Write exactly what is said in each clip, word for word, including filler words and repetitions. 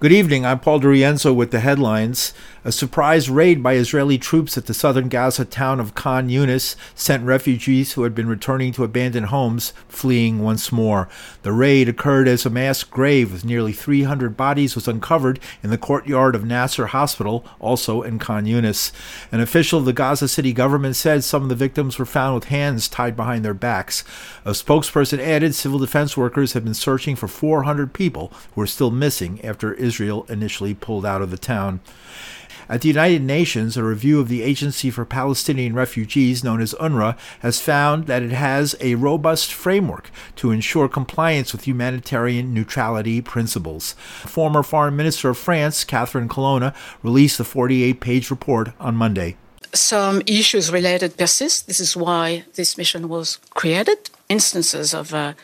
Good evening. I'm Paul DiRienzo with the headlines. A surprise raid by Israeli troops at the southern Gaza town of Khan Yunis sent refugees who had been returning to abandoned homes fleeing once more. The raid occurred as a mass grave with nearly three hundred bodies was uncovered in the courtyard of Nasser Hospital, also in Khan Yunis. An official of the Gaza City government said some of the victims were found with hands tied behind their backs. A spokesperson added civil defense workers have been searching for four hundred people who are still missing after Israel Israel initially pulled out of the town. At the United Nations, a review of the Agency for Palestinian Refugees, known as UNRWA, has found that it has a robust framework to ensure compliance with humanitarian neutrality principles. Former Foreign Minister of France, Catherine Colonna, released the forty-eight page report on Monday. Some issues related persist. This is why this mission was created. Instances of uh,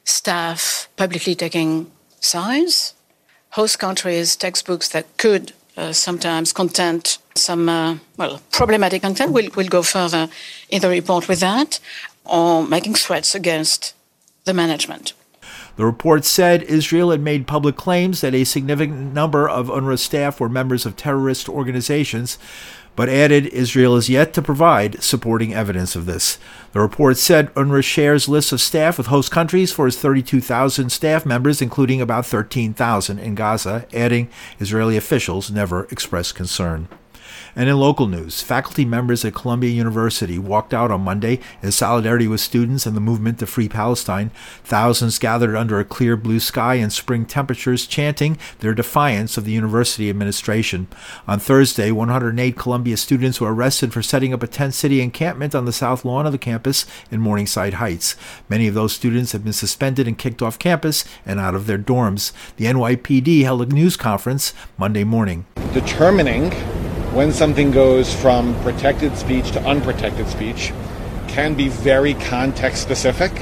staff publicly taking sides, host countries' textbooks that could uh, sometimes contain some, uh, well, problematic content. We'll, we'll go further in the report with that, or making threats against the management. The report said Israel had made public claims that a significant number of UNRWA staff were members of terrorist organizations, but added Israel is yet to provide supporting evidence of this. The report said UNRWA shares lists of staff with host countries for its thirty-two thousand staff members, including about thirteen thousand in Gaza, adding Israeli officials never expressed concern. And in local news, faculty members at Columbia University walked out on Monday in solidarity with students and the movement to free Palestine. Thousands gathered under a clear blue sky and spring temperatures, chanting their defiance of the university administration. On Thursday, one hundred eight Columbia students were arrested for setting up a tent city encampment on the south lawn of the campus in Morningside Heights. Many of those students have been suspended and kicked off campus and out of their dorms. The N Y P D held a news conference Monday morning. Determining when something goes from protected speech to unprotected speech can be very context specific,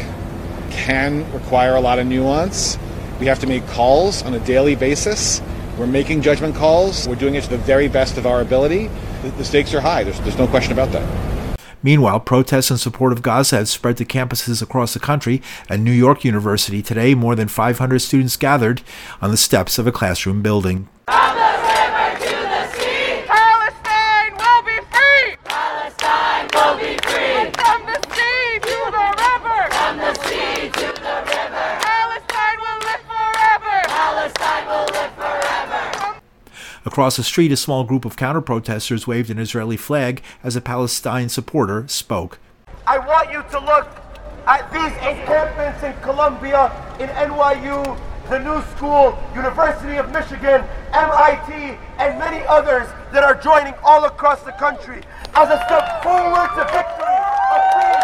can require a lot of nuance. We have to make calls on a daily basis. We're making judgment calls. We're doing it to the very best of our ability. The, the stakes are high. There's, there's no question about that. Meanwhile, protests in support of Gaza have spread to campuses across the country. At New York University today, more than five hundred students gathered on the steps of a classroom building. Across the street, a small group of counter-protesters waved an Israeli flag as a Palestine supporter spoke. I want you to look at these encampments in Columbia, in N Y U, the New School, University of Michigan, M I T, and many others that are joining all across the country as a step forward to victory of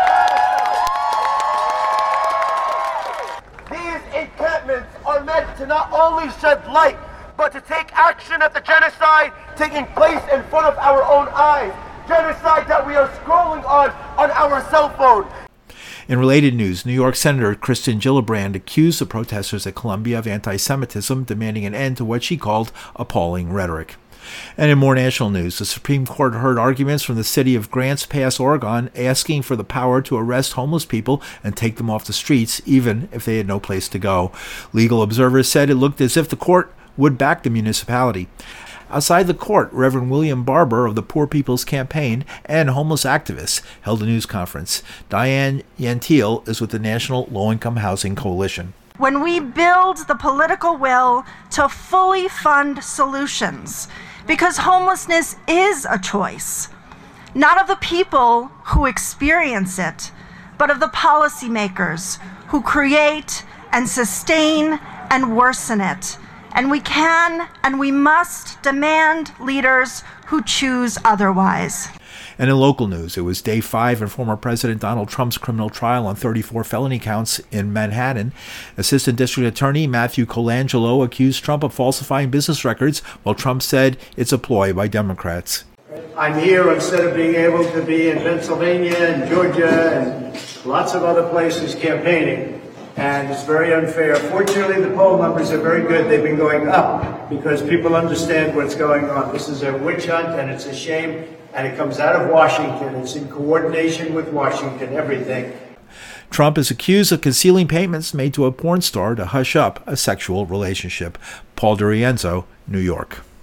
free Palestine. These encampments are meant to not only shed light, but to take action at the genocide taking place in front of our own eyes. Genocide that we are scrolling on on our cell phone. In related news, New York Senator Kirsten Gillibrand accused the protesters at Columbia of anti-Semitism, demanding an end to what she called appalling rhetoric. And in more national news, the Supreme Court heard arguments from the city of Grants Pass, Oregon, asking for the power to arrest homeless people and take them off the streets, even if they had no place to go. Legal observers said it looked as if the court would back the municipality. Outside the court, Reverend William Barber of the Poor People's Campaign and homeless activists held a news conference. Diane Yantil is with the National Low-Income Housing Coalition. When we build the political will to fully fund solutions, because homelessness is a choice, not of the people who experience it, but of the policymakers who create and sustain and worsen it. And we can and we must demand leaders who choose otherwise. And in local news, it was day five in former President Donald Trump's criminal trial on thirty-four felony counts in Manhattan. Assistant District Attorney Matthew Colangelo accused Trump of falsifying business records, while Trump said it's a ploy by Democrats. I'm here instead of being able to be in Pennsylvania and Georgia and lots of other places campaigning. And it's very unfair. Fortunately, the poll numbers are very good. They've been going up because people understand what's going on. This is a witch hunt, and it's a shame, and it comes out of Washington. It's in coordination with Washington, everything. Trump is accused of concealing payments made to a porn star to hush up a sexual relationship. Paul DiRienzo, New York.